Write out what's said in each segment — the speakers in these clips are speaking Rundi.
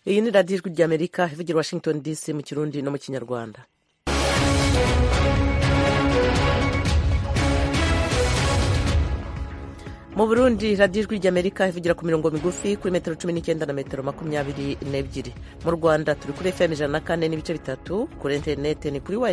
iyi ni radiyo ijwi ry'amerika ivugira Washington DC mu kirundi no mu kinyarwanda. mu Burundi radiyo ijwi ry'amerika ivugira ku mirongo migufi kuri metero 19 na metero 22. mu Rwanda turi kuri FM 104 n'ibice bitatu, kuri interineti ni kuri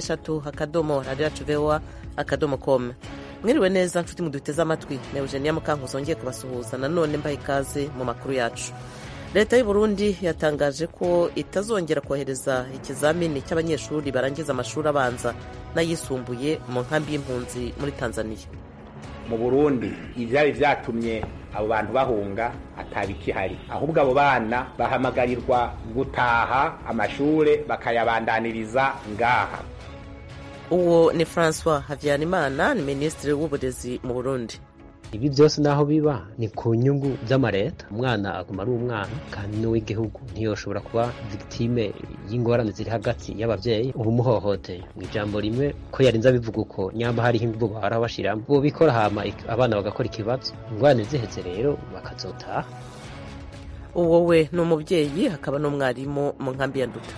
wa3.radio.com. mwiriwe neza nshuti muduteze amatwi, na Eugenia Mukankuzo ngiye kubasuhuza nanone mbaye ikaze mu makuru yacu. Leta y'u Burundi yatangaje ko itazongera kohereza ikizamini cy'abanyeshuri barangiza amashuri abanza n'ayisumbuye mu nkambi y'impunzi muri Tanzania. mu Burundi ivyari vyatumye abo bantu bahunga atabikihari, ahubwo abo bana bahamagarirwa gutaha amashure bakayabandaniriza ngaha. Uwo ni François Havyanimana, ni Minisitiri w'Uburezi mu Burundi. Ibi byose naho biba ni ku nyungu z'amareta, umwana aguma ari umwana kandi n'uw'igihugu ntiyoshobora kuba victime y'ingorane ziri hagati y'abavyeyi ubumuhohoteye. mu ijambo rimwe ko yarinze abivuga uko nyamba hariho imvugo bahora bashiramo bo bikora hama abana bagakora ikibazo, ingorane ziheze rero bakazotaha. Uwo we ni umuvyeyi hakaba n'umwarimu mu nkambi ya Nduta.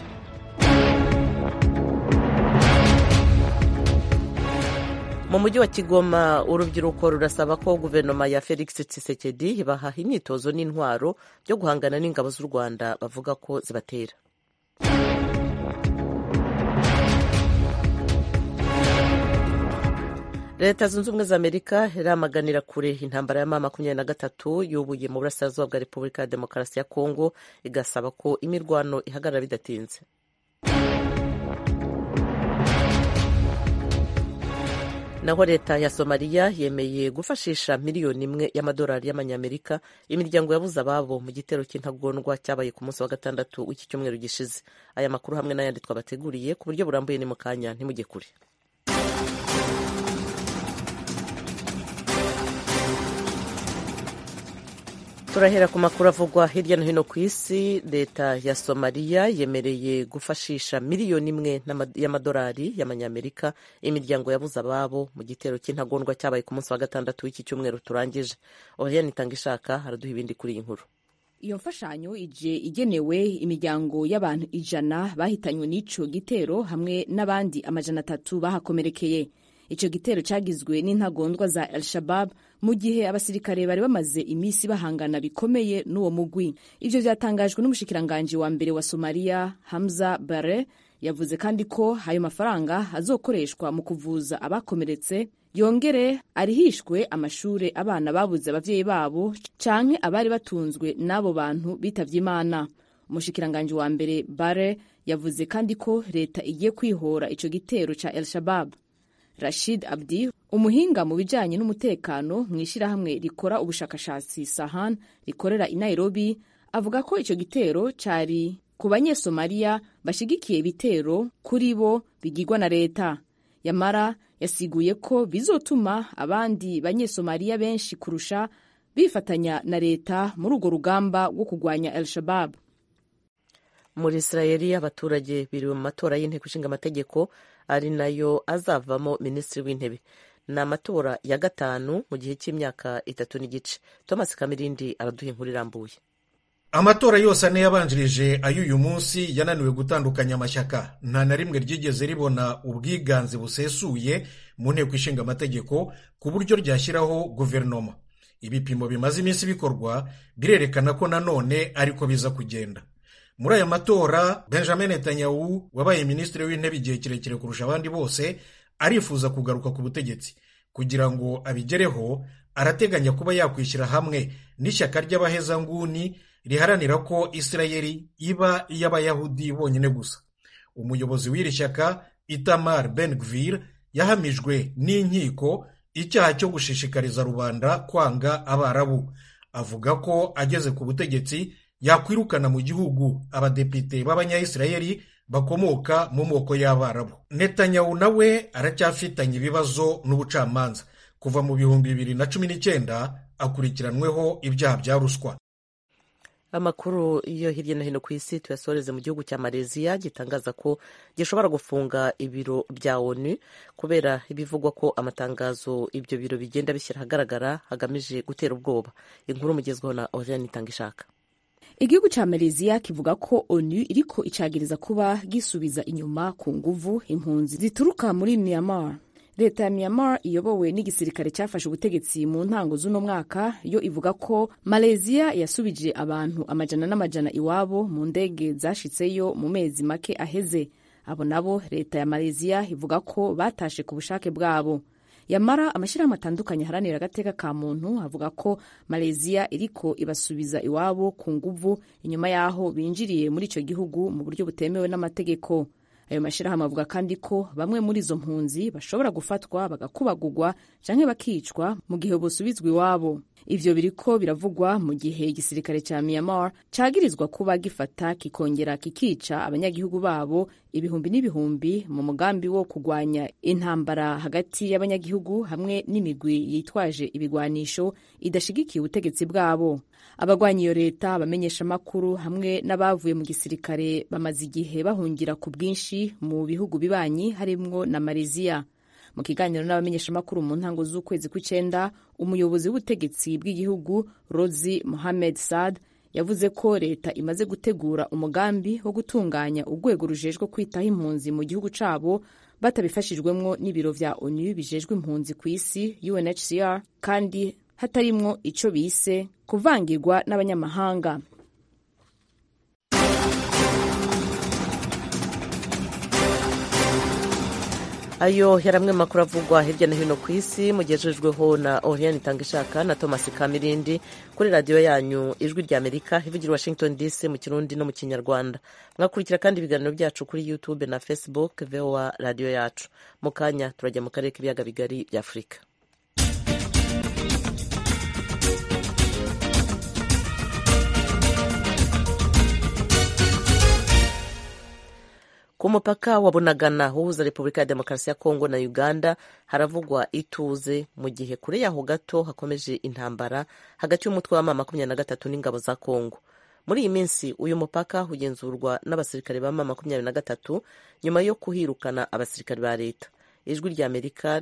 mu mujyi wa Kigoma urubyiruko rurasaba ko guverinoma ya Felix Tshisekedi ibaha imyitozo n'intwaro byo guhangana n'ingabo z'u Rwanda bavuga ko zibatera. Leta zunze ubumwe za Amerika iramaganira kure intambara ya M23 yubuye mu burasirazuba bwa Repubulika ya Demokarasi ya Kongo, igasaba ko imirwano ihagarara bidatinze. naho leta ya Somalia yemeye gufashisha miliyoni 1 y'amadolari y'amanyamerika imiryango yabuze ababo mu gitero cy'intagondwa cyabaye ku munsi wa gatandatu w'iki cyumweru gishize. Aya makuru hamwe n'ayandi twabateguriye ku buryo burambuye ni mu kanya, ntimujye kure. turahera ku makuru avugwa hirya no hino ku isi. Leta ya Somalia yemereye gufashisha miliyoni 1 y'amadolari y'amanyamerika imiryango yabuze ababo mu gitero cy'intagondwa cyabaye ku munsi wa gatandatu w'iki cyumweru turangije. Oriane Itangishaka araduha ibindi kuri iyi nkuru. Iyo mfashanyo ije igenewe imiryango y'abantu 100 bahitanywe n'ico gitero hamwe n'abandi 300 bahakomerekeye. Ico gitero cyagizwe n'intagondwa za Al-Shabaab mu gihe abasirikare bari bamaze imisi bahangana bikomeye n'uwo mugwi. Ivyo vyatangajwe n'umushikiranganje wa mbere wa Somalia Hamza Barre. Yavuze kandi ko ayo mafaranga azokoreshwa mu kuvuza abakomeretse, yongere arihishwe amashure abana babuze abavyeyi babo canke abari batunzwe n'abo bantu bitavye Imana. Umushikiranganje wa mbere Barre yavuze kandi ko leta igiye kwihora ico gitero ca Al-Shabaab. Rashid Abdi, umuhinga mu bijanye n'umutekano mw'ishirahamwe rikora ubushakashatsi Sahan rikorera i Nairobi, avuga ko ico gitero cari ku banyesomalia bashigikiye ibitero kuri bo bigirwa na leta. Yamara yasiguye ko bizotuma abandi banyesomalia benshi kurusha bifatanya na leta muri urwo rugamba rwo kurwanya Al-Shabaab. Muri Israeli abaturage biriwe mu matora y'inteko ishinga amategeko ari nayo azavamo minisitiri w'intebe. Ni amatora ya gatanu mu gihe cy'imyaka 3 n'igice. Thomas Kamirindi araduha inkuru irambuye. Amatora yose ane yabanjirije ay'uyu munsi yananiwe gutandukanya amashyaka. Nta na rimwe ryigeze ribona ubwiganze busesuye mu nteko ishinga amategeko ku buryo ryashyiraho guverinoma. Ibipimo bimaze iminsi bikorwa birerekana ko nanone ariko biza kugenda. Muri aya matora Benjamin Netanyahu wabaye minisitiri w'intebe igihe kirekire kurusha abandi bose arifuza kugaruka ku butegetsi. Kugira ngo abigereho arateganya kuba yakwishyira hamwe n'ishyaka ry'abahezanguni riharanira ko Isirayeli iba iy'abayahudi bonyine gusa. Umuyobozi w'iri shyaka Itamar Ben-Gvir yahamijwe n'inkiko icyaha cyo gushishikariza rubanda kwanga Abarabu. Avuga ko ageze ku butegetsi yakwirukana mu gihugu abadepite b'abanyayisirayeli bakomoka mu moko y'Abarabu. Netanyahu nawe aracyafitanye ibibazo n'ubucamanza. Kuva mu 2019 akurikiranweho ibyaha bya ruswa. Amakuru yo hirya no hino ku isi tuyasoreze mu gihugu cya Malaysia gitangaza ko gishobora gufunga ibiro bya ONU kubera ibivugwa ko amatangazo ibyo biro bigenda bishyira ahagaragara hagamije gutera ubwoba. Inkuru mugezweho na Oriane Itangishaka. Igihugu ca Malaysia kivuga ko ONU iriko icagiriza kuba gisubiza inyuma ku nguvu impunzi zituruka muri Myanmar. Leta ya Myanmar iyobowe n'igisirikare cyafashe ubutegetsi mu ntango z'uno mwaka yo ivuga ko Malaysia yasubije abantu amajana n'amajana iwabo mu ndege zashitseyo mu mezi make aheze. Abo nabo leta ya Malaysia ivuga ko batashe ku bushake bwabo. Yamara amashirahamwe atandukanye haranira agateka ka muntu avuga ko Malaysia iriko ibasubiza iwabo ku nguvu inyuma yaho binjiriye muri ico gihugu mu buryo butemewe n'amategeko. Ayo mashirahamwe avuga kandi ko bamwe muri izo mpunzi bashobora gufatwa bagakubagurwa canke bakicwa mu gihe bosubizwa iwabo. Ivyo biriko biravugwa mu gihe igisirikare ca Myanmar cagirizwa kuba gifata kikongera kikica abanyagihugu babo ibihumbi n'ibihumbi mu mugambi wo kugwanya intambara hagati y'abanyagihugu hamwe n'imigwi yitwaje ibigwanisho idashigikiye ubutegetsi bwabo. Abagwanya iyo leta, abamenyesha makuru hamwe n'abavuye mu gisirikare bamaze igihe bahungira ku bwinshi mu bihugu bibanyi harimwo na Malaysia. Mu kiganiro n'abamenyeshamakuru mu ntango z'ukwezi kw'icenda, umuyobozi w'ubutegetsi bw'igihugu Rozi Mohamed Saad yavuze ko leta imaze gutegura umugambi wo gutunganya urwego rujejwe kwitaho impunzi mu gihugu cabo batabifashijwemwo n'ibiro vya ONU bijejwe impunzi ku isi UNHCR, kandi hatarimwo ico bise kuvangirwa n'abanyamahanga. Ayo yaramwe makuru avugwa hirya no hino ku isi mugejejweho na Oriane Itangishaka na Thomas Kamirindi kuri radio yanyu Ijwi rya Amerika ivugira Washington DC mu Kirundi no mu Kinyarwanda. Mwakurikira kandi ibiganiro byacu kuri YouTube na Facebook VOA radio yacu. Mu kanya turajya mu karere k'ibiyaga bigari bya Afrika. Ku mupaka wa Bunagana uhuza Repubulika ya Demokarasi ya Kongo na Uganda haravugwa ituze mu gihe kure yaho gato hakomeje intambara hagati y'umutwe wa M23 n'ingabo za Kongo. Muri iyi minsi uyu mupaka ugenzurwa n'abasirikare ba M23 nyuma yo kuhirukana abasirikare ba leta. Ijwi rya Amerika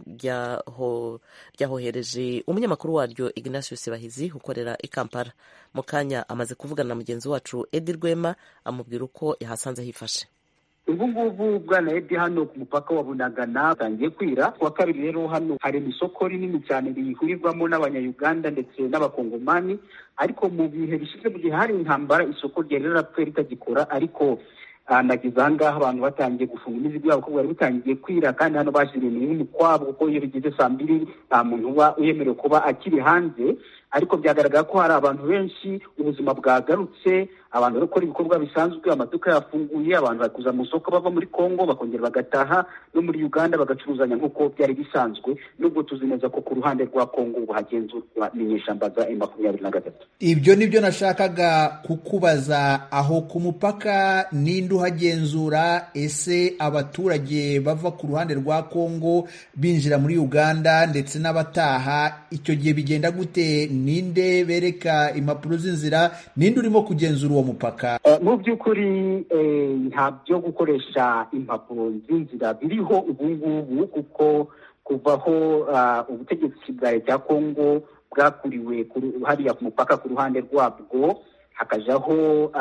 ryahohereje umunyamakuru waryo Ignatius Bahizi ukorera i Kampala. Mu kanya amaze kuvugana na mugenzi wacu Edi Rwema amubwira uko yahasanze hifashe. Ubu ngubu bwana Edi, hano ku mupaka wa Bunagana tangiye kwira. Kuwa kabiri rero hano hari isoko rinini cyane rihurirwamo n'abanya-Uganda ndetse n'abakongomani, ariko mu bihe bishize mu gihe hari intambara isoko ryerera pe ritagikora, ariko nagize ahangaha abantu batangiye gufunga imizigo yabo kuko bari bitangiye kwira, kandi hano bashiriye n'umukwabo kuko iyo bigeze saa 2 nta muntu uba uyemerewe kuba akiri hanze. Ariko byagaragara ko hari abantu benshi ubuzima bwagarutse, abantu bari gukora ibikorwa bisanzwe, amaduka yafunguye, abantu bakuza mu soko bava muri Kongo bakongera bagataha no muri Uganda bagacuruzanya nk'uko byari bisanzwe, nubwo tuzi neza ko ku ruhande rwa Kongo ubu hagenzurwa n'inyeshyamba za M23. Ibyo nibyo nashakaga kukubaza, aho ku mupaka ninde uhagenzura? Ese abaturage bava ku ruhande rwa Kongo binjira muri Uganda ndetse n'abataha, icyo gihe bigenda gute? Ninde bereka impapuro z'inzira? Ninde urimo kugenzura uwo mupaka? Mu by'ukuri nta byo gukoresha impapuro z'inzira biriho ubu ngubu, kuko kuvaho ubutegetsi bwa leta ya Kongo bwakuriwe hariya ku mupaka ku ruhande rwabwo hakajaho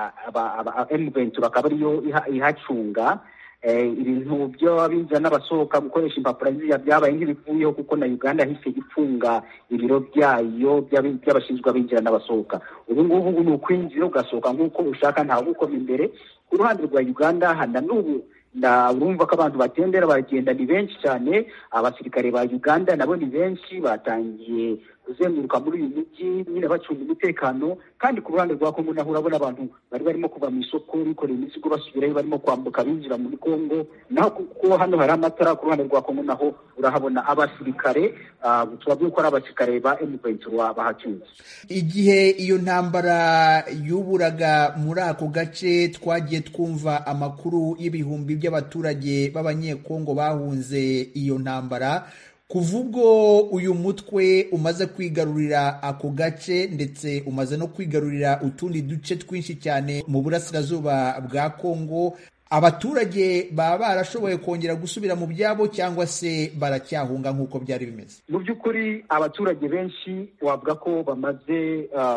M23 bakaba ariyo ihacunga. Ibintu by'abinjira n'abasohoka gukoresha impapuro z'inzira byabaye nk'ibivuyeho, kuko na Uganda hise ifunga ibiro byayo by'abashinzwe abinjira n'abasohoka. Ubu ngubu ni ukwinjira ugasohoka nk'uko ushaka, ntawe gukoma imbere. Ku ruhande rwa Uganda hana n'ubu urumva ko abantu batendera bagenda ni benshi cyane. Abasirikare ba Uganda nabo ni benshi, batangiye kuzenguruka muri uyu mujyi nyine bacunga umutekano. Kandi ku ruhande rwa Kongo naho urabona abantu bari barimo kuva mu isoko bikorera imizigo basubirayo, barimo kwambuka binjira muri Kongo. Naho kuko hano hari amatara ku ruhande rwa Kongo naho urahabona abasirikare, tubabwiye ko ari abasirikare ba M23 bahacunze. Igihe iyo ntambara yuburaga muri ako gace twagiye twumva amakuru y'ibihumbi by'abaturage b'abanyekongo bahunze iyo ntambara. Kuva ubwo uyu mutwe umaze kwigarurira ako gace ndetse umaze no kwigarurira utundi duce twinshi cyane mu burasirazuba bwa Kongo, abaturage baba barashoboye kongera gusubira mu byabo cyangwa se baracyahunga nk'uko byari bimeze? Mu by'ukuri abaturage benshi wavuga ko bamaze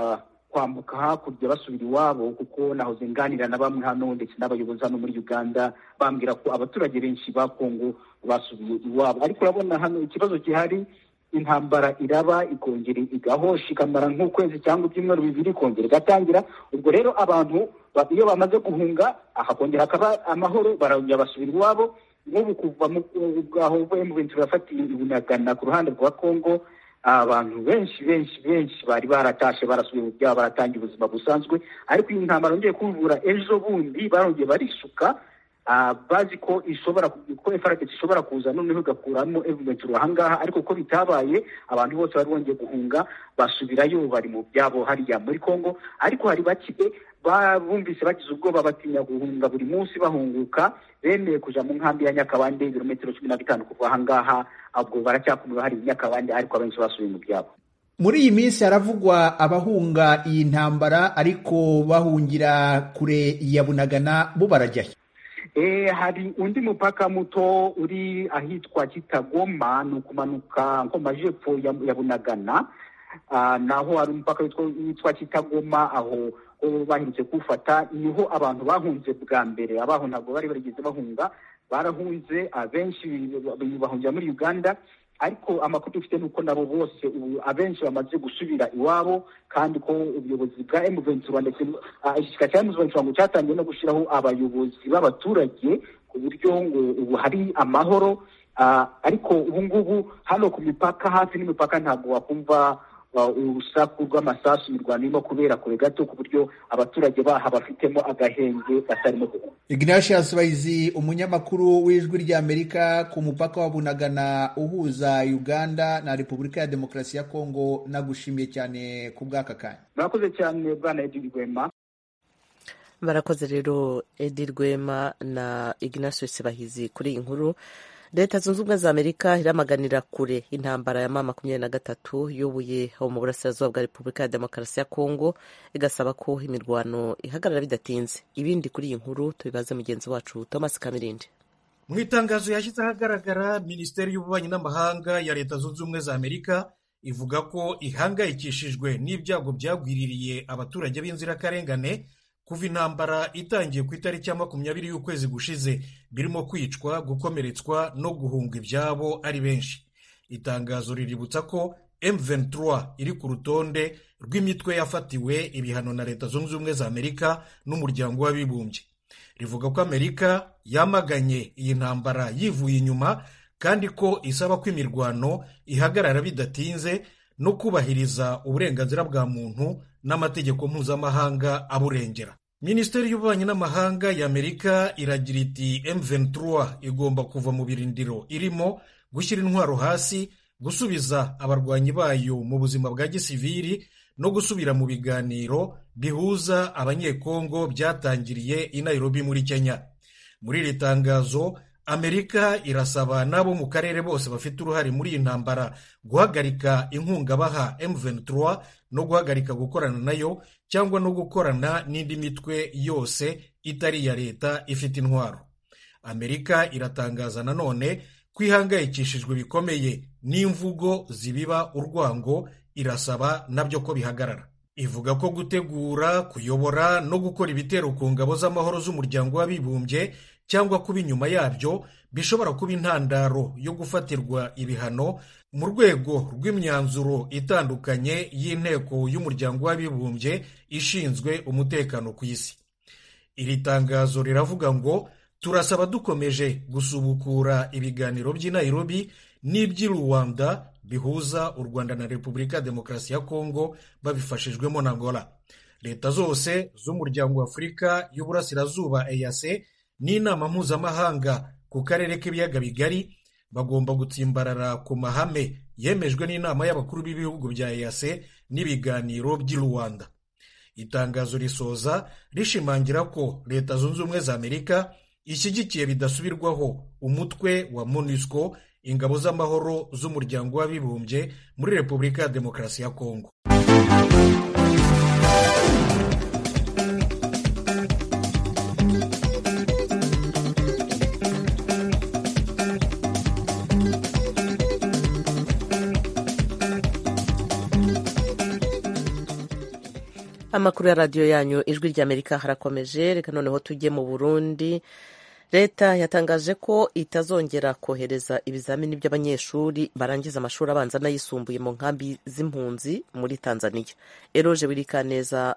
kwambuka hakurya basubira iwabo, kuko nahoze nganira na bamwe hano ndetse n'abayobozi hano muri Uganda bambwira ko abaturage benshi ba Kongo basubiye iwabo. Ariko urabona hano ikibazo gihari, intambara iraba ikongera igahosha ikamara nk'ukwezi cyangwa ibyumweru bibiri ikongera igatangira. Ubwo rero abantu iyo bamaze guhunga hakongera hakaba amahoro, barongera basubira iwabo. Nk'ubu kuva mu aho M23 bafatiye Bunagana ku ruhande rwa Kongo, abantu benshi bari baratashe barasubiye mu byabo, baratangira ubuzima busanzwe. Ariko iyi ntambara yongeye kuvura ejo bundi barongeye barisuka, bazi ko FARDC ishobora kuza noneho igakuramo M23 ahangaha. Ariko ko bitabaye, abantu bose bari bongeye guhunga basubirayo, bari mu byabo hariya muri Kongo. Ariko hari bake bumvise bagize ubwoba, batinya guhunga buri munsi bahunguka, bemeye kuja mu nkambi ya Nyakabande ibirometero 15 kuva ahangaha. Ubwo baracyakomeza hari Nyakabande, ariko abenshi basubiye mu byabo. Muri iyi minsi haravugwa abahunga iyi ntambara ariko bahungira kure ya Bunagana, bo barajyahe? Hari undi mupaka muto uri ahitwa Kitagoma, ni ukumanuka nko majepfo ya Bunagana. Naho hari umupaka witwa Kitagoma, aho bahindutse kufata, niho abantu bahunze bwa mbere. Abaho ntabwo bari barigeze bahunga, barahunze abenshi bahungira muri Uganda. Ariko amakuru dufite nuko nabo bose ubu abenshi bamaze gusubira iwabo, kandi ko ubuyobozi bwa M23 ndetse igishyika cya M23 ngo cyatangiye no gushyiraho abayobozi b'abaturage ku buryo ngo ubu hari amahoro. Ariko ubu ngubu hano ku mipaka, hafi n'imipaka, ntabwo wakumva urusaku rw'amasasu imirwano irimo kubera kure gato, ku buryo abaturage baha bafitemo agahenge batarimo guhunga. Ignatius Bahizi, umunyamakuru w'Ijwi ry'Amerika ku mupaka wa Bunagana uhuza Uganda na Repubulika ya Demokarasi ya Kongo, nagushimiye cyane ku bw'aka kanya. Murakoze cyane bwana Edi Rwema. Barakoze rero Edi Rwema na Ignatius Bahizi kuri iyi nkuru. Leta Zunze Ubumwe za Amerika iramaganira kure intambara ya M23 yubuye aho mu burasirazuba bwa Repubulika ya Demokarasi ya Kongo, igasaba ko imirwano ihagarara bidatinze. Ibindi kuri iyi nkuru tubibaze mugenzi wacu Thomas Kamirindi. Mu itangazo yashyize ahagaragara, Minisiteri y'Ububanyi n'Amahanga ya Leta Zunze Ubumwe za Amerika ivuga ko ihangayikishijwe n'ibyago byagwiririye abaturage b'inzirakarengane kuva intambara itangiye ku itariki ya 20 y'ukwezi gushize, birimo kwicwa, gukomeretswa no guhunga ibyabo ari benshi. Itangazo riributsa ko M23 iri ku rutonde rw'imitwe yafatiwe ibihano na Leta Zunze Ubumwe za Amerika n'Umuryango w'Abibumbye. Rivuga ko Amerika yamaganye iyi ntambara yivuye inyuma, kandi ko isaba ko imirwano ihagarara bidatinze no kubahiriza uburenganzira bwa muntu n'amategeko mpuzamahanga aburengera. Minisiteri y'Ububanyi n'Amahanga ya Amerika iragira iti M23 igomba kuva mu birindiro irimo, gushyira intwaro hasi, gusubiza abarwanyi bayo mu buzima bwa gisivili no gusubira mu biganiro bihuza abanyekongo byatangiriye i Nairobi muri Kenya. Muri iri tangazo, Amerika irasaba n'abo mu karere bose bafite uruhare muri iyi ntambara guhagarika inkunga baha M23 no guhagarika gukorana nayo cyangwa no gukorana n'indi mitwe yose itari iya leta ifite intwaro. Amerika iratangaza nanone ko ihangayikishijwe bikomeye n'imvugo zibiba urwango, irasaba nabyo ko bihagarara. Ivuga ko gutegura, kuyobora no gukora ibitero ku ngabo z'amahoro z'Umuryango w'Abibumbye cyangwa kuba inyuma yabyo bishobora kuba intandaro yo gufatirwa ibihano mu rwego rw'imyanzuro itandukanye y'inteko y'Umuryango w'Abibumbye ishinzwe umutekano ku isi. Iri tangazo riravuga ngo turasaba dukomeje gusubukura ibiganiro by'i Nairobi n'iby'i Rwanda bihuza u Rwanda na Repubulika ya Demokarasi ya Kongo babifashijwemo na Angola. Leta zose z'Umuryango w'Afurika y'Uburasirazuba EAC n'inama mpuzamahanga ku karere k'ibiyaga bigari bagomba gutsimbarara ku mahame yemejwe n'inama y'abakuru b'ibihugu bya EAC n'ibiganiro by'i Rwanda. Itangazo risoza rishimangira ko Leta Zunze Ubumwe za Amerika ishyigikiye bidasubirwaho umutwe wa MONUSCO, ingabo z'amahoro z'Umuryango w'Abibumbye muri Repubulika ya Demokarasi ya Kongo. amakuru ya radiyo yanyu ijwi ry'Amerika harakomeje. Reka noneho tujye mu Burundi. Leta yatangaje ko itazongera kohereza ibizamini by'abanyeshuri barangiza amashuri abanza n'ayisumbuye mu nkambi z'impunzi muri Tanzania. Eroje Wirikaneza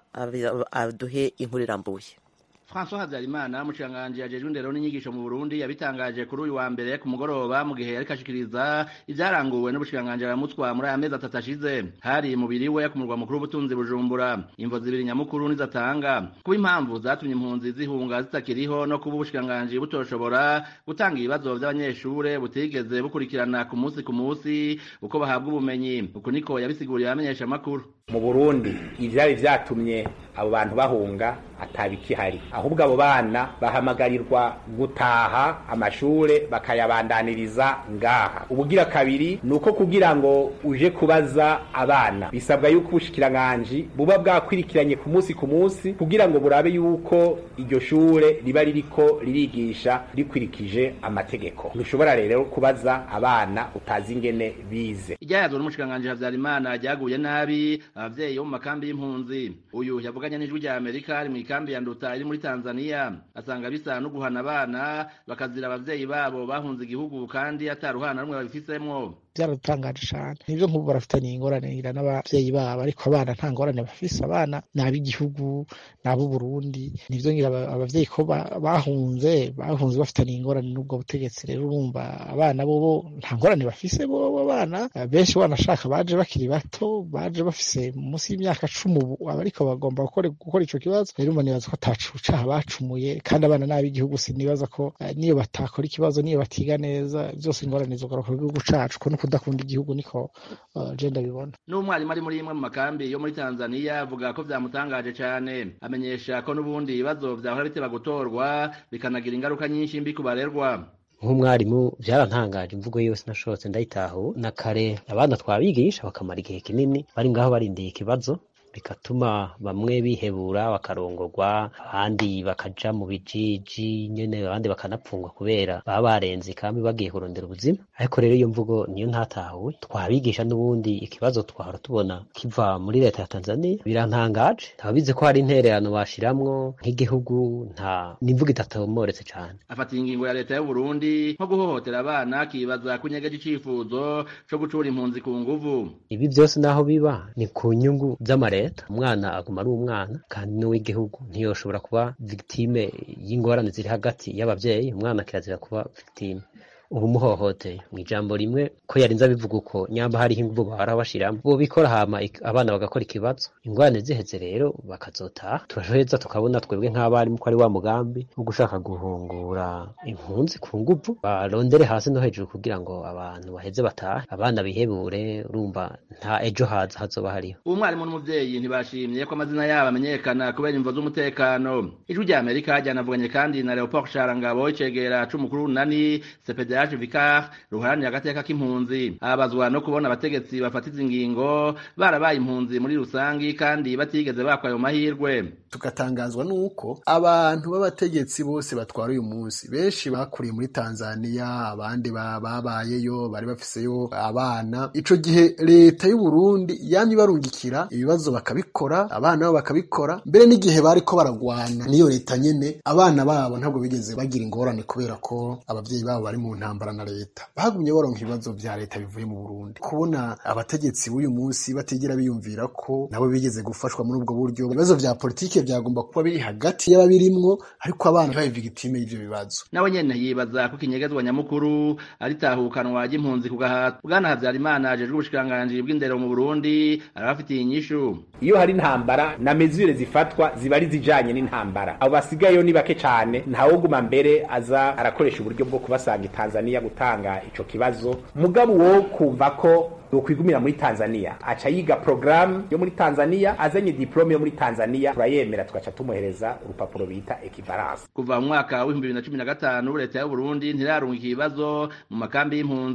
aduhe inkuru irambuye. François Habyarimana umushikiranganji ajejwe indero n'inyigisho mu Burundi yabitangaje kuri uyu wa mbere ku mugoroba mu gihe yariko ashikiriza ivyaranguwe n'ubushikiranganji aramutwa muri aya mezi 3 ashize. Hari mubiri we ku murwa mukuru w'ubutunzi Bujumbura. Imvo zibiri nyamukuru nizatanga kuba impamvu zatumye impunzi zihunga zitakiriho no kuba ubushikiranganji butoshobora gutanga ibibazo by'abanyeshure butigeze bukurikirana ku munsi uko bahabwa ubumenyi. Uko niko yabisiguriye abamenyesha makuru. Mu Burundi ivyari vyatumye abo bantu bahunga atabikihari, ahubwo abo bana bahamagarirwa gutaha amashure bakayabandaniriza ngaha. Ubugira kabiri nuko kugira ngo uje kubaza abana bisabwa yuko ubushikiranganji buba bwakwirikiranye ku munsi kugira ngo burabe yuko iryo shure riba ririko ririgisha rikwirikije amategeko. Ntushobora rero kubaza abana utazi ingene bize. Iryazwe n'umushikiranganji Habyarimana ryaguye nabi abavyeyi bo mu makambi y'impunzi. Uyu yavuganye n'ijwi rya Amerika ari mu ikambi ya Nduta iri muri Tanzania, asanga bisa no guhana abana bakazira abavyeyi babo bahunze igihugu kandi ataruhana rumwe babifisemwo. Byaratangaje cyane. Nivyo nk'ubu barafitanye ingorane n'abavyeyi babo, ariko abana nta ngorane bafise. Abana n'ab'igihugu n'abo Burundi. Nivyo ngira abavyeyi ko bahunze bafitanye ingorane n'ubwo butegetsi. Rero urumva abana bo nta ngorane bafise. Bo abana benshi banashaka baje bakiri bato, baje bafise munsi y'imyaka 10 ubu ariko bagomba gukora ico kibazo. Rero nibaza ko atacuca bacumuye, kandi abana n'ab'igihugu sinibaza ko niyo batakora ikibazo, niyo batiga neza, byose ingorane zogaruka ku gihugu cacu ko kudakunda igihugu. Niko genda bibona. N'umwarimu ari muri imwe mu makambi yo muri Tanzania avuga ko vyamutangaje cane. Amenyesha ko n'ubundi ibibazo vyahora biteba gutorwa bikanagira ingaruka nyinshi mbi kubarerwa. Nk'umwarimu vyarantangaje, imvugo yose nashobotse ndayitaho na kare. Abana twabigisha bakamara igihe kinini bari ngaho barindiye ikibazo, bigatuma bamwe bihebura bakarongorwa, abandi bakaja mu bijiji nyene, abandi bakanapfungwa kubera baba barenze kandi bagiye kurondera ubuzima. Ariko rero iyo mvugo niyo ntatahuwe. Twabigisha n'ubundi ikibazo twahora tubona kiva muri leta ya Tanzania. Birantangaje, ntabize ko hari intererano bashiramwo nk'igihugu, nta n'imvugo itatomoretse cyane. Afata ingingo ya leta y'u Burundi nko guhohotera abana, kibaza kunyegeje icifuzo co gucura impunzi ku nguvu. Ibi byose naho biba ni ku nyungu z'amare. Umwana aguma ari umwana kandi n'uw'igihugu ntiyoshobora kuba victime y'ingorane ziri hagati y'abavyeyi. Umwana kirazira kuba victime. Ubu muhohoteye mu ijambo rimwe ko yarinze abivuga uko nyamba hari inguvu bahora bashiramo bo bikora, hama abana bagakora ikibazo, ingorane ziheze rero bakazotaha. Turashobora tukabona twebwe nk'abarimu ko ari wa mugambi wo gushaka guhungura impunzi ku nguvu, barondere hasi no hejuru kugira ngo abantu baheze batahe, abana bihebure. Urumva nta ejo hazoba hariho. Umwarimu n'umuvyeyi ntibashimye ko amazina yabo amenyekana kubera imvo z'umutekano. Ijwi rya Amerika ryanavuganye kandi na Leopold Sharangabo, icegera c'umukuru nani CPDH Vicar ruharanira agateka k'impunzi. Abazwa no kubona abategetsi bafatiza ingingo barabaye impunzi muri rusangi kandi batigeze bakwayo mahirwe. Tugatangazwa nuko abantu b'abategetsi bose batwara uyu munsi benshi bakuriye muri Tanzania, abandi babayeyo bari bafiseyo abana. Ico gihe leta y'u Burundi yamye barungikira ibibazo bakabikora, abana babo bakabikora. Mbere n'igihe bariko baragwana niyo leta nyene, abana babo ntabwo bigeze bagira ingorane kubera ko abavyeyi babo bari mu ntambara na leta. Bagumye baronka ibibazo vya leta bivuye mu Burundi. Kubona abategetsi b'uyu munsi batigera biyumvira ko nabo bigeze gufashwa muri ubwo buryo, ibibazo vya politike byagomba kuba biri hagati y'ababirimwo, ariko abana babe victime y'ivyo bibazo. Nawe nyene yibaza ko kinyegezwa nyamukuru ari tahukanwa ry'impunzi ku gahato. Bwana Habyarimana ajejwe ubushikiranganji bw'indero mu Burundi arafitiye inyishu. Iyo hari intambara na mesure zifatwa ziba ari zijanye n'intambara, abo basigayo ni bake cane. Ntawuguma mbere aza arakoresha uburyo bwo kubasanga Tanzania gutanga ico kibazo. Mugabo wo kumva ko yokwigumira muri Tanzania aca yiga program yo muri Tanzania, azanye diplome yo muri Tanzania, turayemera tugaca tumuhereza urupapuro bita equivalence. Kuva mu mwaka wa 2015 leta y'u Burundi ntirarunga ikibazo mu makambi y'impunzi.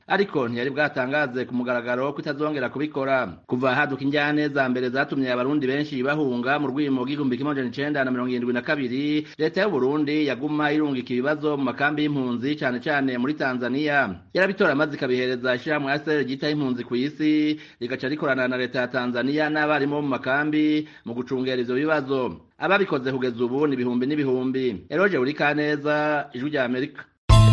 ariko ntiyari bwatangaze ku mugaragaro ko itazongera kubikora. Kuva haduka injyane za mbere zatumye abarundi benshi bahunga mu rwimo rw'igihumbi kimwe amajana icenda na mirongo irindwi na kabiri, leta y'u Burundi yaguma irungika ibibazo mu makambi y'impunzi cane cane muri Tanzania. Yarabitora maze ikabihereza ishirahamwe ASR ryitaho impunzi ku isi, rigaca rikorana na leta ya Tanzania n'abarimu bo mu makambi mu gucungera ivyo bibazo. Ababikoze kugeza ubu ni ibihumbi n'ibihumbi. Eroje Urikaneza, Ijwi rya Amerika.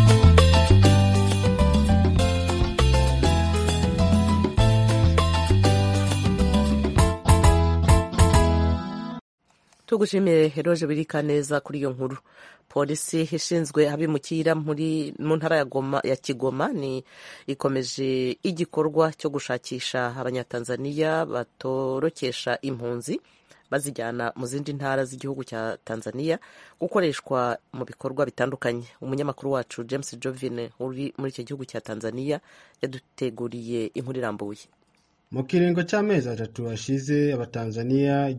tugushimiye Heroje Birikaneza kuri iyo nkuru. Polisi ishinzwe abimukira mu ntara ya Kigoma ni ikomeje igikorwa cyo gushakisha abanyatanzania batorokesha impunzi bazijyana mu zindi ntara z'igihugu cya Tanzania gukoreshwa mu bikorwa bitandukanye. Umunyamakuru wacu James Jovine uri muri icyo gihugu cya Tanzania yaduteguriye inkuru irambuye. Mu kiringo cy'amezi 3 ashize abatanzania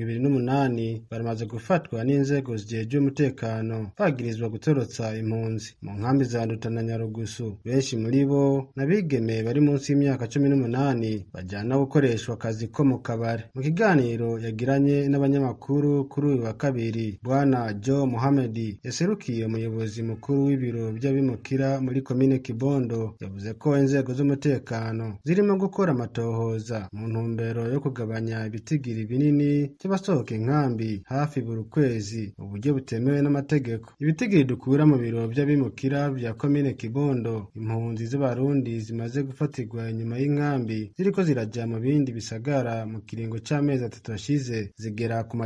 128 baramaze gufatwa n'inzego zijejwe umutekano bagirizwa gutorotsa impunzi mu nkambi za Nduta na Nyarugusu. Benshi muri bo nabigeme bari munsi y'imyaka 18 bajyana gukoreshwa akazi ko mu kabare. Mu kiganiro yagiranye n'abanyamakuru kuri uyu wa kabiri, Bwana Joe Mohamed yaserukiye umuyobozi mukuru w'ibiro by'abimukira muri komine Kibondo, yavuze ko inzego z'umutekano zirimo gukora amatoho mu ntumbero yo kugabanya ibitigiri binini cy'abasohoka inkambi hafi buri kwezi mu buryo butemewe n'amategeko. Ibitigiri dukura mu biro by'abimukira bya komine Kibondo, impunzi z'abarundi zimaze gufatirwa inyuma y'inkambi ziriko zirajya mu bindi bisagara mu kiringo cy'amezi 3 ashize zigera ku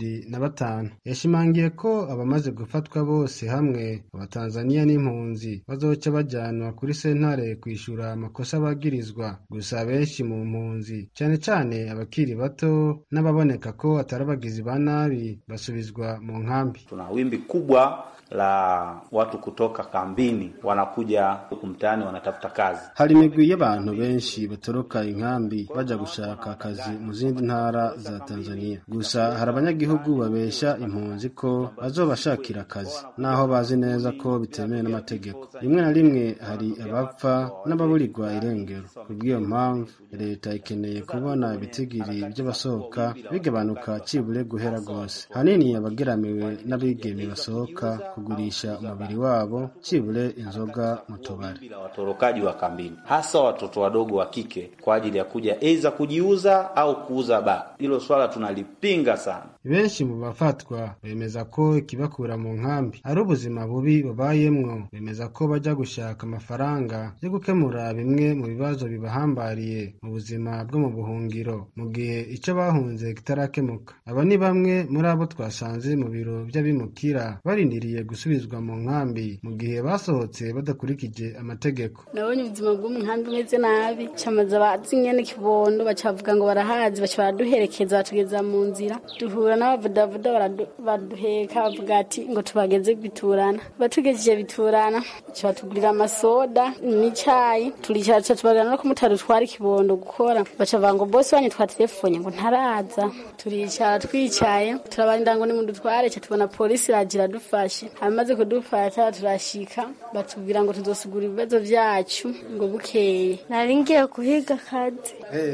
205. Yashimangiye ko abamaze gufatwa bose hamwe abatanzania n'impunzi bazoca bajyanwa kuri sentare kwishura amakosa bagirizwa. Gusa benshi mu mpunzi cyane cyane abakiri bato n'ababoneka ko atarabagizi ba nabi basubizwa mu nkambi. Tuna wimbi kubwa la watu kutoka kambini wanakuja huku mtaani wanatafuta kazi. Hari imigwi y'abantu benshi batoroka inkambi baja gushaka akazi mu zindi ntara za Tanzania. Gusa hari abanyagihugu babesha impunzi ko bazobashakira akazi naho bazi neza ko bitemewe n'amategeko. Rimwe na rimwe hari abapfa n'ababurirwa irengero. Kubw'iyo mpamvu leta ikeneye kubona ibitigiri by'abasohoka bigabanuka cibure guhera gose. Hanini abageramiwe n'abigeme basohoka kugurisha umubiri wabo cibure inzoga mu tubari. Watorokaji wa kambini, hasa watoto wadogo wa kike kwa ajili ya kuja eza kujiuza au kuuza ba. Hilo swala tunalipinga sana. Benshi mu bafatwa bemeza ko ikibakura mu nkambi ari ubuzima bubi babayemwo. Bemeza ko baja gushaka amafaranga yo gukemura bimwe mu bibazo bibahambariye mu buzima bwo mu buhungiro mu gihe icyo bahunze kitarakemuka. Aba ni bamwe muri abo twasanze mu biro by'abimukira barindiriye gusubizwa mu nkambi mu gihe basohotse badakurikije amategeko. Nabonye ubuzima bwo mu nkambi meze nabi, cyamaze bazinyene Kibondo bacavuga ngo barahazi, baca baraduherekeza batugeza mu nzira, duhura n'abavudavuda baduheka bavuga ati ngo tubageze biturana. Batugejeje biturana batugurira amasoda n'icyayi, turicara tubagana no kumutara twari Kibondo gukora. Bacavuga ngo boss wanyu twa telefone ngo ntaraza. Turicara twicaye turabarinda ngo ni mu dutware, tubona polisi iragira dufashe. Amaze kudufata turashika batubwira ngo tuzosugura ibibazo byacu ngo bukeye. Nari ngiye kuhiga akazi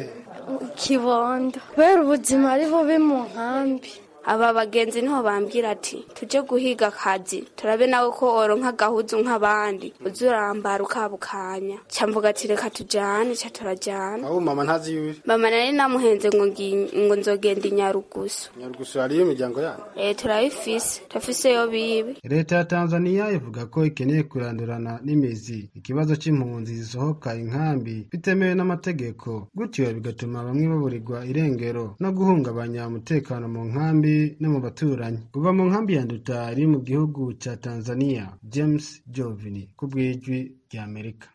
Kibondo kubera ubuzima ari bubi mu nkambi. Aba bagenzi niho bambwira ati tuje guhiga akazi turabe nawe ko oronka gahuzu nk'abandi uzurambara ukabukanya. Cyamvuga ati reka tujane, cya turajana. Aho mama ntazi yuri? Mama nari namuhenze ngo nzogenda Nyarugusu. Nyarugusu ari yo miryango yanyu? Turayifise, tafise yo bibi. Leta ya Tanzania ivuga ko ikeneye kurandurana n'imizi ikibazo c'impunzi zisohoka inkambi bitemewe n'amategeko, gutyo bigatuma bamwe baburirwa irengero no guhungabanya umutekano mu nkambi no mu baturanyi. Kuva mu nkambi ya Nduta ari mu gihugu cya Tanzania, James Jovini ku bw'Ijwi rya Amerika.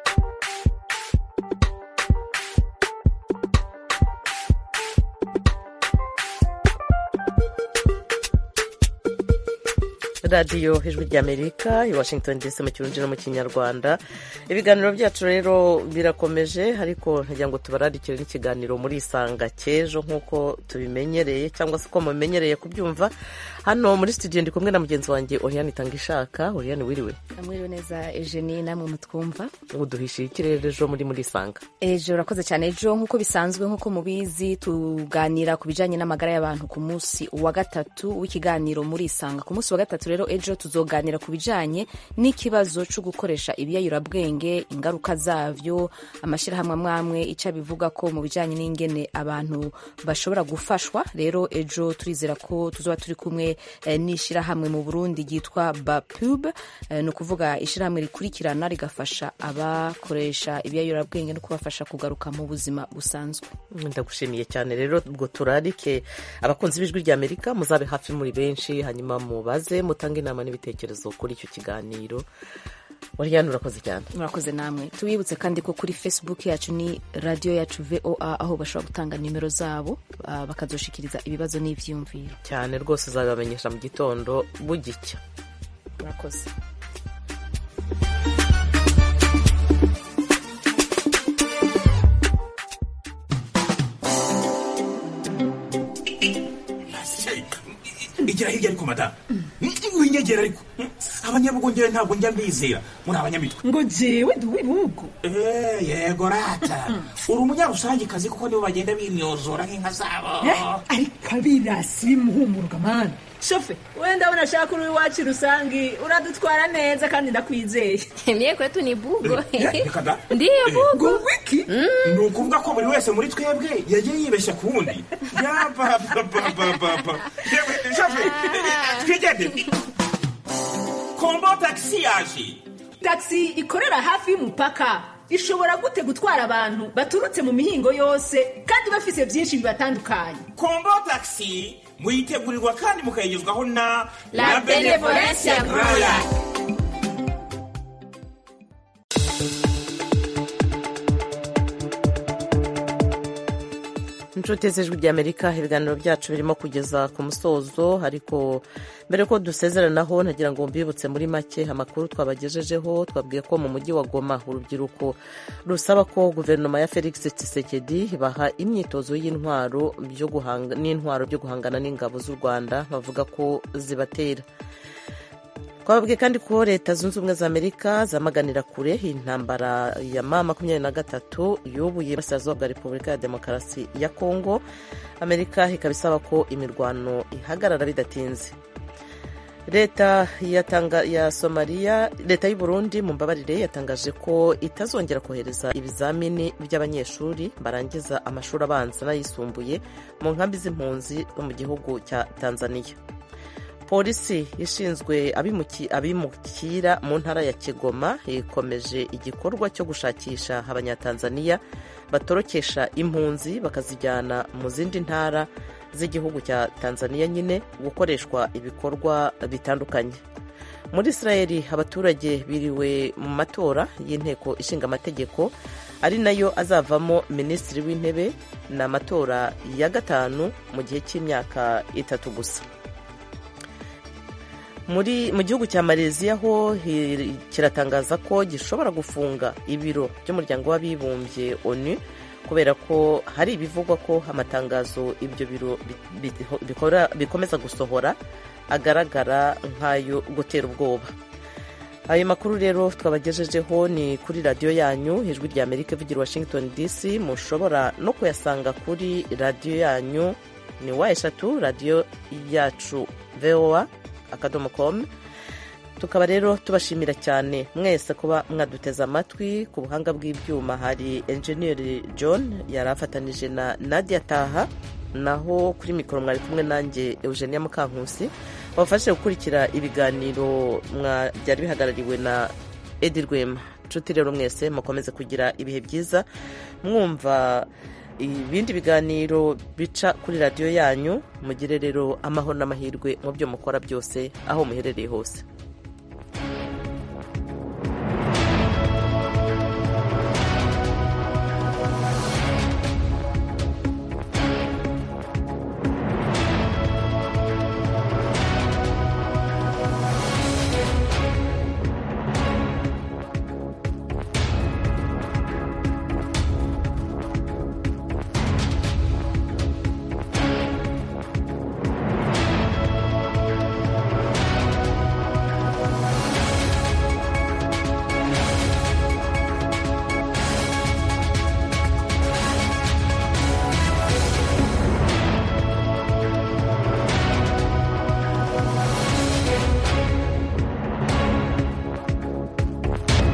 Radio Ijwi rya Amerika i Washington DC mu Kirundi no mu Kinyarwanda. Ibiganiro byacu rero birakomeje, ariko ntagira ngo tubararikire n'ikiganiro muri Isanga cy'ejo nk'uko tubimenyereye cyangwa se ko mumenyereye kubyumva. hano muri studio ndi kumwe na mugenzi wanjye Oriane Itangishaka. Oriane, wiriwe? Mwiriwe neza Eugenie, namwe mutwumva. Uduhishiye ikirere ejo muri Sanga. Ejo urakoze cyane. Ejo nk'uko bisanzwe, nk'uko mubizi, tuganira ku bijanye n'amagara y'abantu ku munsi wa gatatu w'ikiganiro muri Sanga. Ku munsi wa gatatu rero ejo tuzoganira ku bijanye n'ikibazo cyo gukoresha ibiyayurabwenge, ingaruka zavyo, amashirahamwe amwe ica bivuga ko mu bijanye n'ingene abantu bashobora gufashwa. Rero ejo turizera ko tuzoba turi kumwe n'ishirahamwe mu Burundi ryitwa Bapub, no kuvuga ishirahamwe rikurikirana rigafasha abakoresha ibiyayurabwenge no kubafasha kugaruka mu buzima busanzwe. Ndagushimiye cyane. Rero ubwo turarike abakunzi b'ijwi rya Amerika, muzabe hafi muri benshi, hanyuma mubaze, mutange inama n'ibitekerezo kuri icyo kiganiro. Oriane, urakoze cyane. Murakoze namwe. Tubibutse kandi ko kuri Facebook yacu ni radio yacu VOA, aho bashobora gutanga nimero zabo bakazoshikiriza ibibazo n'ivyumviro. Cyane rwose uzabamenyesha mu gitondo bugicya. Murakoze. Igira hirya ariko madamu, winyegera ariko abanyabugongera ntabwo njya mbizera, muri abanyamitwe ngo jewe duwibugo. Yego rata, uri umunyarusangikazi kuko nibo bagenda bimyozora nk'inka zabo. Ariko abirasi bimuhumuruka mani. Shofe, wenda unashaka uri wacu rusangi, uradutwara neza kandi ndakwizeye. Mie kwetu ni bugo. Ndiyo bugo. Wiki? Ni ukuvuga ko buri wese muri twebwe yagiye yibeshya ku wundi. Yabababababa. Shofe, twigende. Kombo taxi yaje. Taxi ikorera hafi y'umupaka. Ishobora gute gutwara abantu baturutse mu mihingo yose kandi bafise byinshi bibatandukanye. Kombo taxi muyitegurirwa kandi mukayigezwaho na La Benevolencia Royal. Inshuti z'ijwi ry'Amerika, ibiganiro byacu birimo kugeza ku musozo, ariko mbere ko dusezeranaho nagira ngo mbibutse muri make amakuru twabagejejeho. Twabwiye ko mu mujyi wa Goma urubyiruko rusaba ko guverinoma ya Felix Tshisekedi baha imyitozo y'intwaro byo guhangana n'ingabo z'u Rwanda bavuga ko zibatera. Twababwiye kandi ko Leta Zunze Ubumwe za Amerika zamaganira kure intambara ya M23 yubuye Burasirazuba bwa Repubulika ya Demokarasi ya Kongo. Amerika ikaba isaba ko imirwano ihagarara bidatinze. Leta ya Somalia, Leta y'u Burundi mu mbabarire, yatangaje ko itazongera kohereza ibizamini by'abanyeshuri barangiza amashuri abanza n'ayisumbuye mu nkambi z'impunzi zo mu gihugu cya Tanzania. Polisi ishinzwe abimukira mu ntara ya Kigoma ikomeje igikorwa cyo gushakisha abanyatanzania batorokesha impunzi bakazijyana mu zindi ntara z'igihugu cya Tanzania nyine gukoreshwa ibikorwa bitandukanye. Muri Israeli abaturage biriwe mu matora y'inteko ishinga amategeko ari nayo azavamo minisitiri w'intebe. Ni amatora ya gatanu mu gihe cy'imyaka 3 gusa. Mu gihugu cya Malaysia ho kiratangaza ko gishobora gufunga ibiro by'umuryango w'abibumbye ONU kubera ko hari ibivugwa ko amatangazo ibyo biro bikomeza gusohora agaragara nk'ayo gutera ubwoba. Ayo makuru rero twabagejejeho ni kuri radio yanyu Ijwi rya Amerika ivugira Washington DC. Mushobora no kuyasanga kuri radio yanyu ni eshatu radio yacu VOA.com. Tukaba rero tubashimira cyane mwese kuba mwaduteze amatwi. Ku buhanga bw'ibyuma hari Engineer John yarafatanije na Nadia Taha, naho kuri mikoro mwari kumwe nanjye Eugenia Mukankusi. Wafashe gukurikira ibiganiro byari bihagarariwe na Edi Rwema. Nshuti rero mwese mukomeze kugira ibihe byiza mwumva ibindi biganiro bica kuri radio yanyu. Mugire rero amahoro n'amahirwe mu byo mukora byose aho muherereye hose.